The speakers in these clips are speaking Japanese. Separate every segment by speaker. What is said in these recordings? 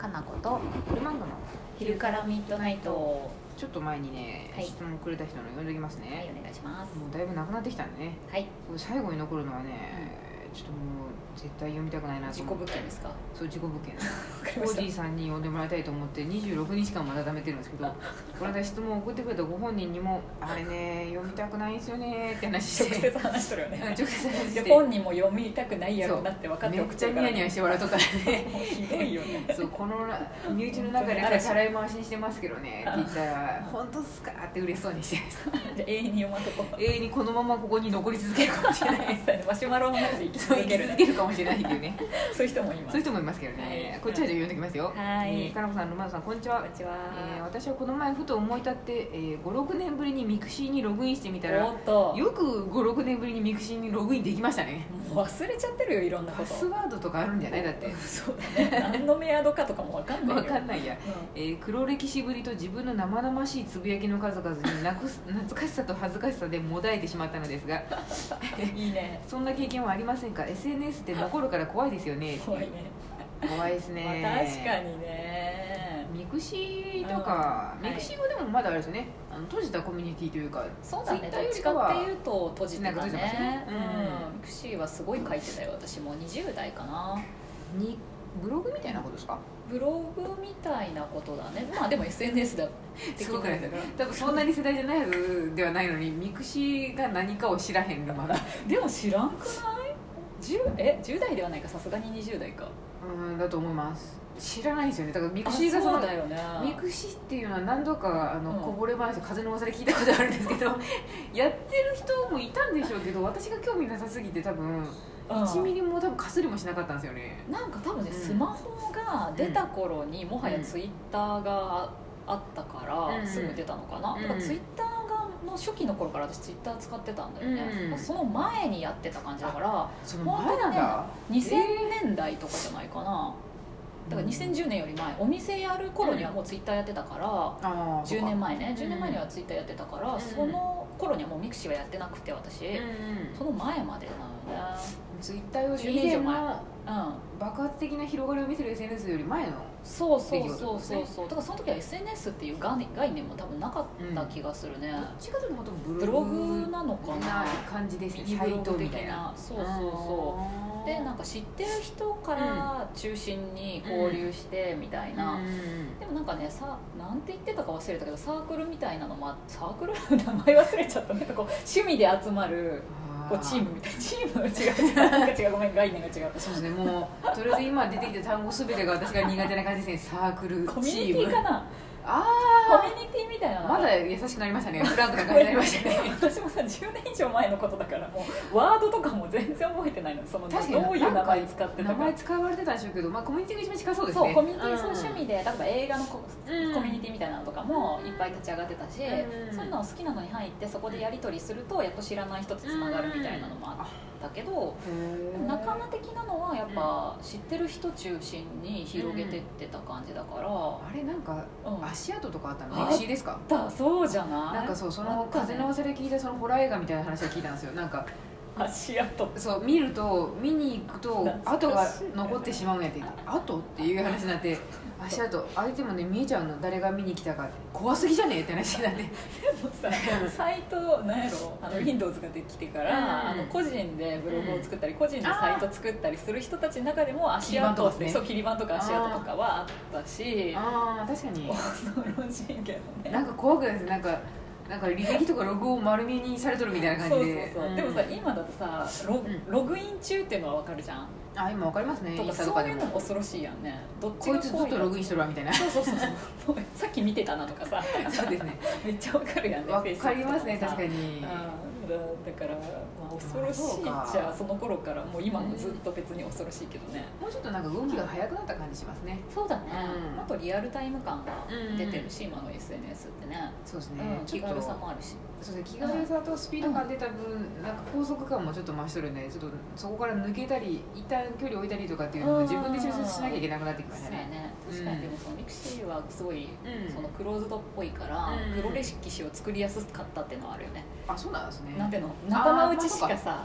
Speaker 1: かなことルマンドの
Speaker 2: 昼からミッドナイト。
Speaker 1: ちょっと前にね、
Speaker 2: はい
Speaker 1: 質問くれた人の読んでおきますね。
Speaker 2: はい、お願いします。
Speaker 1: もうだいぶなくなってきたんでね、
Speaker 2: はい、
Speaker 1: これ最後に残るのはね、ちょっともう絶対読みたくないなと
Speaker 2: 自己
Speaker 1: 思って。
Speaker 2: 物件ですか？
Speaker 1: そう、自己物件
Speaker 2: わかり
Speaker 1: コー
Speaker 2: ました。
Speaker 1: ジーさんに読んでもらいたいと思って26日間まだ貯めてるんですけど、この間質問を送ってくれたご本人にもあれね読みたくないんですよねって話して
Speaker 2: 直接話しとるよね。
Speaker 1: 直接話して
Speaker 2: で本人も読みたくないやろうなって分かって
Speaker 1: め
Speaker 2: 送ってるから、
Speaker 1: っちゃニヤニヤして笑っとったらね
Speaker 2: ひどいよね。
Speaker 1: そうこの身内の中でたらい回しにしてますけどねって言ったら本当っすかって嬉しそうにして
Speaker 2: じゃあ永遠に読まんとこ。
Speaker 1: 永遠にこのままここに残り続けるかもしれない
Speaker 2: マシュマロの中で生き
Speaker 1: そう
Speaker 2: 続けるね。
Speaker 1: 生き続けるかもしれないっていうね
Speaker 2: そういう人もいます。
Speaker 1: そういう人もいますけどね、
Speaker 2: はい
Speaker 1: こっちはじゃあ読んできますよ。
Speaker 2: はい
Speaker 1: かなこさん、ルマンドさん、こんにちは。
Speaker 2: こんにちは。
Speaker 1: 私はこの前ふと思い立って、5、6年ぶりにミクシーにログインしてみたら
Speaker 2: おっと、
Speaker 1: よく5、6年ぶりにミクシーにログインできましたね。
Speaker 2: もう忘れちゃってるよ、いろんなこと。
Speaker 1: パスワードとかあるんじゃないだって
Speaker 2: そうだね。何のメアドかとかも分かんないよ。
Speaker 1: 分かんないや、黒歴史ぶりと自分の生々しいつぶやきの数々に懐かしさと恥ずかしさでもだえてしまったのですが
Speaker 2: いいね。
Speaker 1: そんな経験はありませんか？ SNS って残るから怖いですよね。
Speaker 2: 怖いね。
Speaker 1: 怖いですね、
Speaker 2: まあ、確かにね。
Speaker 1: ミクシーとか、
Speaker 2: うん
Speaker 1: ミクシーはでもまだあれですよね、閉じたコミュニティというか、
Speaker 2: そうだね、
Speaker 1: Twitter
Speaker 2: どっち
Speaker 1: よりかは
Speaker 2: かっていうと閉じてた
Speaker 1: なんか閉じてますね
Speaker 2: ね。
Speaker 1: うん
Speaker 2: ミクシーはすごい書いてたよ。私も20代かな。
Speaker 1: にブログみたいなことですか？
Speaker 2: ブログみたいなことだね。まあでも SNS だ
Speaker 1: すごくないですか？多分そんなに世代じゃないはずではないのにミクシーが何かを知らへんのまだ
Speaker 2: でも知らんくない？ 10代ではないか、さすがに20代か。
Speaker 1: だと思います。知らないんですよね。だからミク
Speaker 2: あ、
Speaker 1: シーが
Speaker 2: そうだよね。
Speaker 1: ミクシーっていうのは何度か
Speaker 2: うん
Speaker 1: こぼれ話で風の噂で聞いたことあるんですけどやってる人もいたんでしょうけど、私が興味なさすぎて多分1ミリも多分かすりもしなかったんですよね。
Speaker 2: なんか多分ね、
Speaker 1: うん
Speaker 2: スマホが出た頃にもはやツイッターがあったから、
Speaker 1: うん
Speaker 2: すぐ出たのかな、
Speaker 1: うん
Speaker 2: だからツイッターがの初期の頃から私ツイッター使ってたんだよね、
Speaker 1: うん
Speaker 2: その前にやってた感じだから
Speaker 1: その前なんだ。
Speaker 2: 2000年代とかじゃないかな。だから2010年より前、お店やる頃にはもうツイッターやってたから、10年前ね、10年前にはツイッターやってたから、
Speaker 1: うん
Speaker 2: その頃にはもうミクシーはやってなくて私、その前までなのね。
Speaker 1: ツイッターより
Speaker 2: 10
Speaker 1: 以
Speaker 2: 年以上前、
Speaker 1: 前の
Speaker 2: うん、
Speaker 1: 爆発的な広がりを見せる SNS より前の。
Speaker 2: そうそうそうそうそう。だからその時は SNS っていう概念も多分なかった気がするね。
Speaker 1: どっちかというと本当
Speaker 2: ブ
Speaker 1: ブロ
Speaker 2: ログ
Speaker 1: グ
Speaker 2: なのか
Speaker 1: な
Speaker 2: な。
Speaker 1: 感じですね。
Speaker 2: ミニ
Speaker 1: サイ
Speaker 2: ブログ的
Speaker 1: トみたいな。
Speaker 2: な。そうそうそう。でなんか知ってる人から中心に交流してみたいな。でもなんかね、なんて言ってたか忘れたけど、サークルみたいなのもサークル名前忘れちゃった。なんかこう趣味で集まるこうチームみたいな。チームは違うなんか違う、ごめん、概念が違う。
Speaker 1: そうですね、もうとりあえず今出てきた単語すべてが私が苦手な感じですね。サークル
Speaker 2: コミュニ
Speaker 1: チーム。
Speaker 2: ティかな。
Speaker 1: あ
Speaker 2: コミュニティみたいなの
Speaker 1: まだ優しくなりましたね。フランクな感じになりましたね。
Speaker 2: 私もさ、10年以上前のことだから、もうワードとかも全然覚えてないの。そのど
Speaker 1: 確かに
Speaker 2: ういう名前使ってたか。
Speaker 1: 名前使われてたんでしょうけど、まあコミュニティが一番近そうですね。
Speaker 2: そう、コミュニティ、そう
Speaker 1: ん
Speaker 2: 趣味で、例えば映画のコミ
Speaker 1: うん
Speaker 2: ュニティみたいなのとかもいっぱい立ち上がってたし、
Speaker 1: うん
Speaker 2: そういうのを好きなのに入ってそこでやり取りするとやっと知らない人とつながるみたいなのもあったけど、
Speaker 1: へー
Speaker 2: 仲間的なのはやっぱ知ってる人中心に広げてってた感じだから、
Speaker 1: あれなんか
Speaker 2: うん
Speaker 1: 足跡とかあったの
Speaker 2: あ
Speaker 1: ミクシーですか？
Speaker 2: そうじゃない？
Speaker 1: なんかそう、そ
Speaker 2: あ
Speaker 1: の
Speaker 2: ったね
Speaker 1: 風の噂で聞いたそのホラー映画みたいな話を聞いたんですよ。なんか
Speaker 2: 足跡。
Speaker 1: そう見ると見に行くと跡が
Speaker 2: 懐かしい
Speaker 1: 残ってしまうんやって言って、跡っていう話になって足跡相手もね見えちゃうの、誰が見に来たか怖すぎじゃねえって話になって
Speaker 2: でもさ、サイトなんやろ、Windows ができてから、個人でブログを作ったり、個人でサイト作ったりする人たちの中でも足跡って、そう、切り板とか足跡とかはあったし、
Speaker 1: ああ確かに
Speaker 2: 恐ろしいけどね。
Speaker 1: なんか怖くないです。なんか履歴とかログを丸見えにされとるみたいな感じで。
Speaker 2: そうそうそう、でもさ、今だとさ、ログイン中っていうのは分かるじゃん。
Speaker 1: あ、今わかりますね。イン
Speaker 2: とか
Speaker 1: スタとかでも
Speaker 2: そういうのも恐ろしいやんね。どっちが
Speaker 1: こいつずっとログインしとるわみたいな。
Speaker 2: そうそうそうそうさっき見てたなとかさ、
Speaker 1: そうですね。
Speaker 2: めっちゃ分かるやんね。
Speaker 1: わかりますね、
Speaker 2: Facebook と
Speaker 1: 確かに。
Speaker 2: だから、まあ、恐ろしいじゃあその頃からもう今もずっと別に恐ろしいけどね。
Speaker 1: もうちょっとなんか動きが速くなった感じしますね。
Speaker 2: そうだね、
Speaker 1: うん
Speaker 2: もっとリアルタイム感が出てるし、今の SNS ってね、
Speaker 1: そうですね。
Speaker 2: 気軽さもあるし。
Speaker 1: そうですね、気軽さとスピード感出た分、なんか高速感もちょっと増しとるんで、ちょっとそこから抜けたり一旦距離を置いたりとかっていうのを自分で調節しなきゃいけなくなってきましたね。
Speaker 2: 確かに。でもそのミクシーはすごい、
Speaker 1: うん
Speaker 2: そのクローズドっぽいから、
Speaker 1: うん
Speaker 2: 黒歴史を作りやすかったっていうのはあるよね。
Speaker 1: あ、そうなんですね。
Speaker 2: なんていうの、仲間内しかさ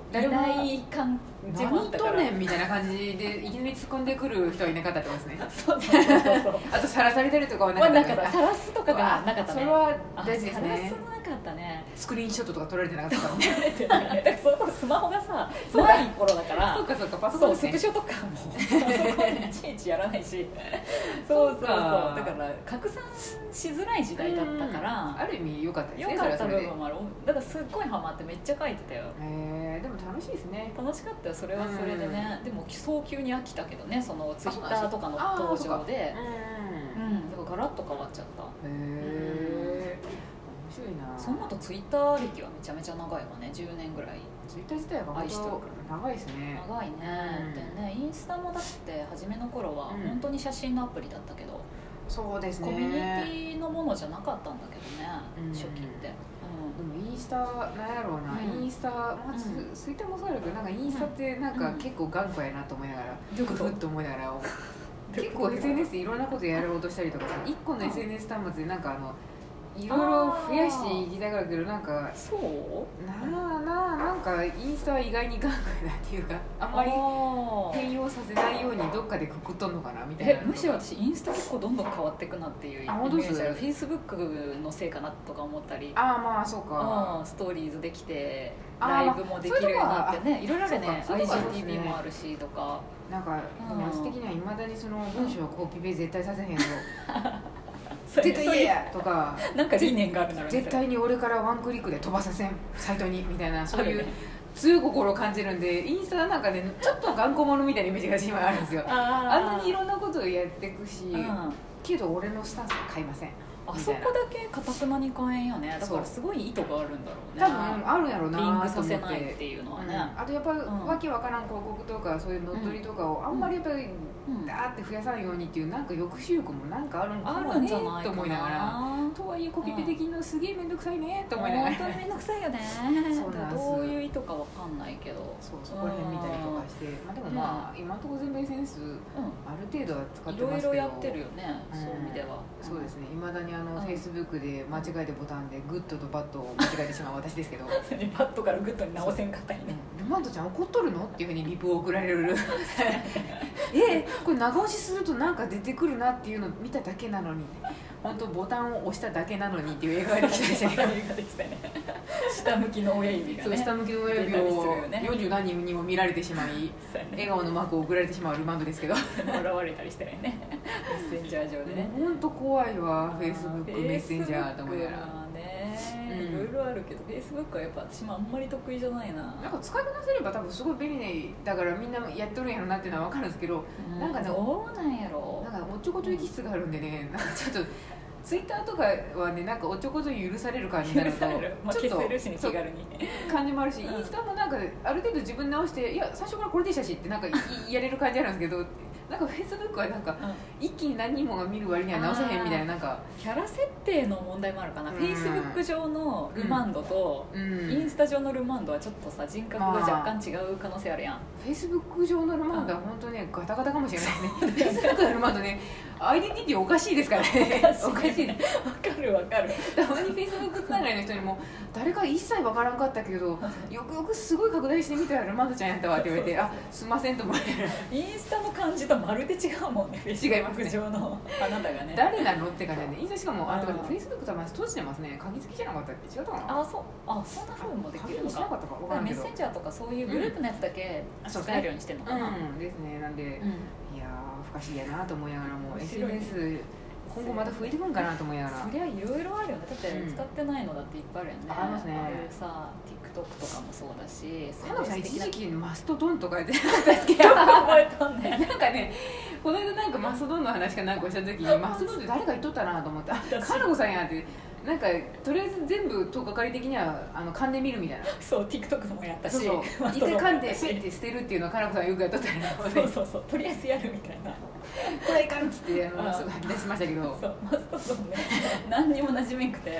Speaker 1: 誰も
Speaker 2: ない感じもあ
Speaker 1: 何
Speaker 2: ったから
Speaker 1: とねんみたいな感じでいきなり突っ込んでくる人はいなかったってことですね
Speaker 2: そうそうそうそう
Speaker 1: あとさらされてるとかはな
Speaker 2: まあ
Speaker 1: かった
Speaker 2: なんかさらすとかがなかったね。
Speaker 1: それは
Speaker 2: あ
Speaker 1: 大事です
Speaker 2: さら
Speaker 1: ね
Speaker 2: すもなかったね。
Speaker 1: スクリーンショットとか撮られてなかったからね
Speaker 2: 撮られてないね。だからその頃スマホがさ
Speaker 1: そう
Speaker 2: ない頃だから
Speaker 1: そうかそうかパソコ
Speaker 2: そう
Speaker 1: ンですね
Speaker 2: スクショとかもそこにいちいちやらないしそうそうそうだから拡散しづらい時代だったから
Speaker 1: ある意味良かったですね
Speaker 2: よかった
Speaker 1: それはそれで
Speaker 2: 部分もある。だからすっごいハマってめっちゃ書いてたよ。
Speaker 1: でも楽しいですね
Speaker 2: 楽しかったよそれはそれでね。でも早急に飽きたけどねそのツイッターとかの
Speaker 1: あ
Speaker 2: 登場で
Speaker 1: うん
Speaker 2: だからガラッと変わっちゃった。
Speaker 1: へえ面白いな。
Speaker 2: その後ツイッター歴はめちゃめちゃ長いわね。10年ぐらい
Speaker 1: ツイッター自体が本
Speaker 2: 愛してるか
Speaker 1: 当長いですね。
Speaker 2: 長いね、でねインスタもだって初めの頃は
Speaker 1: うん
Speaker 2: 本当に写真のアプリだったけど、
Speaker 1: そうですね。
Speaker 2: コミュニティのものじゃなかったんだけどね、初期って、
Speaker 1: でもインスタなんやろうな、
Speaker 2: うん
Speaker 1: インスタ、まあ、ツイッターもそうだけどなんかインスタってなんか結構頑固やなと思いながら、
Speaker 2: どういうこと
Speaker 1: グフッと思いながら結構 SNS でいろんなことやろうとしたりとかさ、1個の SNS 端末でなんかいろいろ増やしていきたがるけどなんか
Speaker 2: そう
Speaker 1: なんかインスタは意外に頑固やなっていうかあんまり変容させないようにどっかでくくっとんのかなみたいな。
Speaker 2: むしろ私インスタ結構どんどん変わっていくなっていうイメ
Speaker 1: 本当です
Speaker 2: ージある。フェイスブックのせいかなとか思ったり、
Speaker 1: まあそうか、
Speaker 2: ストーリーズできて
Speaker 1: あー
Speaker 2: ライブもできるようになってね、いろいろあるね。
Speaker 1: そうかそうですね
Speaker 2: IGTV もあるしとか
Speaker 1: なんか私的にはいまだにその文章をコピペ絶対させへんぞ絶対嫌やとか
Speaker 2: なんか理念があるなら
Speaker 1: 絶対に俺からワンクリックで飛ばさせんサイトにみたいなそういう
Speaker 2: あるね
Speaker 1: 強い心を感じるんでインスタはなんかねちょっと頑固者みたいなイメージが今あるんですよ。あんなにいろんなことをやっていくし、けど俺のスタンスは買いません。
Speaker 2: あそこだけかたくなに買えんよね。だからすごい意図があるんだろうね。
Speaker 1: 多分あるんやろうなと
Speaker 2: リン
Speaker 1: 思って
Speaker 2: クさせないっていうのはね、
Speaker 1: あとやっぱ、わけわからん広告とかそういう乗っ取りとかをあんまりやっぱりダーって増やさないようにっていうなんか抑止力もなんかあるんかもねと思いながら、とはいえコピペできるのすげえめんどくさいねと思いながら、
Speaker 2: 本当にめんどくさいよね。
Speaker 1: そうなんです。
Speaker 2: どういう意図かわかんないけど、
Speaker 1: そこら辺見たりとかして、でもまあ今のところ全部 SNS ある程度は使ってますけど、
Speaker 2: いろいろやってるよね、そういう意味では。
Speaker 1: そうですね。未だにFacebook で間違えてボタンでグッドとバットを間違えてしまう私ですけど、
Speaker 2: バットからグッドに直せんかったりね。
Speaker 1: ルマンドちゃん怒っとるのっていうふうにリプを送られるこれ長押しするとなんか出てくるなっていうのを見ただけなのに本当ボタンを押しただけなのにっていう映画ができたりして
Speaker 2: 下向きの親指がね、
Speaker 1: 下向きの親指を40何人にも見られてしまい笑顔のマークを送られてしまうルマンドですけど
Speaker 2: 笑われたりしてねメッセンジャー上でね。
Speaker 1: 本当怖いわ Facebook メッセンジャーと思いながら
Speaker 2: いろいろあるけど Facebook はやっぱ私もあんまり得意じゃないな。
Speaker 1: なんか使いこなせれば多分すごい便利だからみんなやっとるんやろなっていうのは分かるんですけど、なんかね
Speaker 2: どうなんやろ
Speaker 1: なんかおっちょこちょい気質があるんでね、なんかちょっとツイッターとかはねなんかおっちょこちょい許される感じになるとちょっと
Speaker 2: 消せるしね気軽に
Speaker 1: 感じもあるし、インスタもなんかある程度自分直していや最初からこれでしたしってなんかやれる感じあるんですけどなんかフェイスブックはなんか、一気に何人もが見る割には直せへんみたいななんか
Speaker 2: キャラ設定の問題もあるかな。フェイスブック上のルマンドとインスタ上のルマンドはちょっとさ人格が若干違う可能性あるやん。
Speaker 1: フェイスブック上のルマンドは本当ねガタガタかもしれないねフェイスブックのルマンドねアイデンティティおかしいですからねおかしいね
Speaker 2: わかるわかる。
Speaker 1: たまにフェイスブックつながりの人にも誰か一切わからんかったけどよくよくすごい拡大してみたらルマンドちゃんやったわって言われてあすいませんと思って
Speaker 2: インスタの感じとまるで違うもんね。フェイスブック上のあなたがね
Speaker 1: 誰なのって感じなんでインスタしかもフェイスブックたまに閉じてますね鍵付きじゃなかったっけ違ったかな。
Speaker 2: そんな風もできるの
Speaker 1: 鍵しなかったか分からんけど
Speaker 2: メッセンジャーとかそういうグループのやつだけ使えるようにしてるのかな。
Speaker 1: ですね。なんで、いや不可思議やなと思いながらも SNS 今後また増えてくんかなと思いながら。
Speaker 2: そりゃいろいろあるよね。だって使ってないのだっていっぱいあるよね。
Speaker 1: ありますね。
Speaker 2: ああいうさ TikTok とかもそうだし、
Speaker 1: 花さん一時期マストドンとかやってたんですけど
Speaker 2: 覚えたんね。
Speaker 1: なんかねこの間なんかマストドンの話かなんかした時にマストドンって誰が言っとったなと思ってかなこさんやってなんかとりあえず全部とっかかり的には噛んでみるみたいな。
Speaker 2: そう TikTok のもやったし、
Speaker 1: そう一回噛んでペッて捨てるっていうのをかなこさんよくやっとったよね。
Speaker 2: そうとりあえずやるみたいな。
Speaker 1: これいかんっつってすぐ吐き出しましたけど。
Speaker 2: そうマストドンね何にも馴染めんくて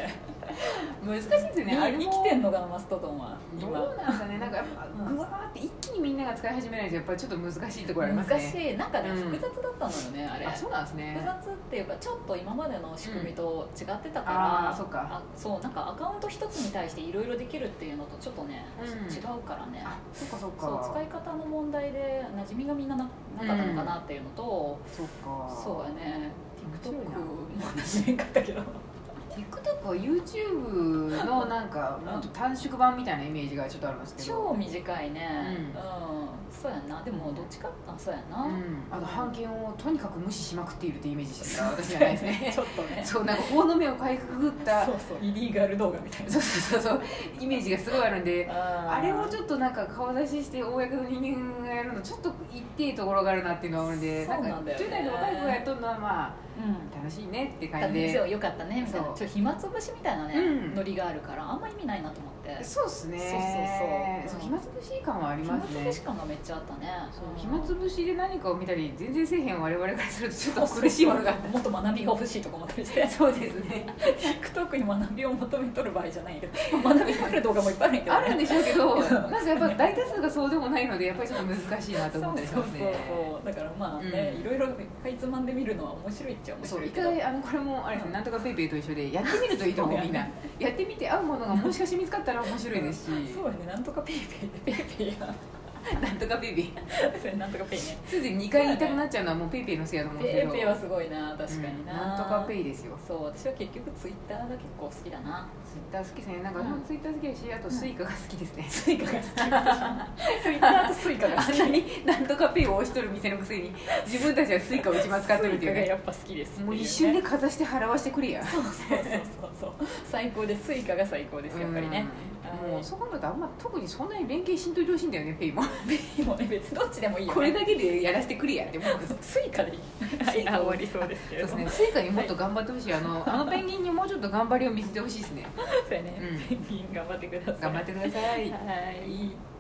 Speaker 1: 難しいですよね。あれ
Speaker 2: 生きてんのかなマストドンは。
Speaker 1: どうなんだね。なんかやっぱグワーって一気にみんなが使い始めないとやっぱりちょっと難しいところありますね。
Speaker 2: 難しい。なんかね、複雑だったのよねあれ。
Speaker 1: あ、そうなんですね。
Speaker 2: 複雑っていうかちょっと今までの仕組みと違ってたから、
Speaker 1: そうか。
Speaker 2: そうなんかアカウント一つに対していろいろできるっていうのとちょっとね、違うからね。
Speaker 1: そっかそっか。
Speaker 2: そう使い方の問題で馴染みがみんななかったのかなっていうのと、
Speaker 1: そっか。
Speaker 2: そうやね。TikTok も馴染めんかったけど。
Speaker 1: TikTok は YouTube のなんかもっと短縮版みたいなイメージがちょっとあるんですけど、
Speaker 2: 超短いね。そうやな。でもどっちかそうやな。
Speaker 1: あと版権をとにかく無視しまくっているっていうイメージしてた私じゃないですね。
Speaker 2: ちょっとね。
Speaker 1: そうなんか法の目をかいくぐった
Speaker 2: イリーガル動画みたいな。
Speaker 1: そうイメージがすごいあるんで、あれをちょっとなんか顔出しして公の人間がやるのちょっと一定ところがあるなっていうのがあるんで、なんか10代の若い子がやっとるのはまあ楽しいねって感じで、
Speaker 2: よかったねみたいな、ちょっと暇つぶしみたいなねノリがあるからあんま意味ないなと思って。
Speaker 1: そうっすね。そう暇つぶし感はありますね。
Speaker 2: 暇つぶし感がめっちゃあったね。
Speaker 1: 暇つぶしで何かを見たり全然せえへん我々からするとちょっと苦しいものがあった。
Speaker 2: もっと学びが欲しいとか思ったりして。
Speaker 1: そうですね。
Speaker 2: TikTok に学びを求めとる場合じゃないけど、学びがある動画もいっぱいあるんやけど、
Speaker 1: あるんでしょうけど、なんかやっぱ大多数がそうでもないのでやっぱりちょっと難しいなと思ったりしますね。
Speaker 2: そうだからまあね、いろいろかいつまんで見るのは面白いっちゃ面白いけど、
Speaker 1: 一回これもあれですね、なんとかペイペイと一緒でやってみるといいと思う。みんなやってみて合うものがもしかして見つかったら面白いですし。
Speaker 2: そうやね、なんとかペイペイでペイペイや
Speaker 1: なんとかペイペイ
Speaker 2: それなんとかペイね。
Speaker 1: すでに2回言いたくなっちゃうのはもうペイペイのせいだと思うんですけど、
Speaker 2: ペイペイはすごいな、確かにな、
Speaker 1: なんとかペイですよ。
Speaker 2: そう、私は結局ツイッターが結構好きだな。
Speaker 1: ツイッター好きですね。なんかツイッター好きだし、あとスイカが好きですね。
Speaker 2: スイカが好きツイッターとスイカが好き。
Speaker 1: あんなになんとかペイを押しとる店のくせに自分たちはスイカを一番使ってるっていうね。
Speaker 2: やっぱ好きです。
Speaker 1: もう一瞬でかざして払わしてくれや。
Speaker 2: そう最高です。スイカが最高ですやっぱりね。
Speaker 1: もうそう考えるとあんま特にそんなに連携しんといてほしいんだよね。ペイも
Speaker 2: ペイもね、別どっちでもいいよね。
Speaker 1: これだけでやらせてくれやって思うんです。
Speaker 2: スイカでいい。終わりそうですけど。
Speaker 1: そうですね。スイカにもっと頑張ってほしい。あのペンギンにもうちょっと頑張りを見せてほしいですね。
Speaker 2: そうやね。ペンギン頑張ってください。
Speaker 1: 頑張ってください。
Speaker 2: はい。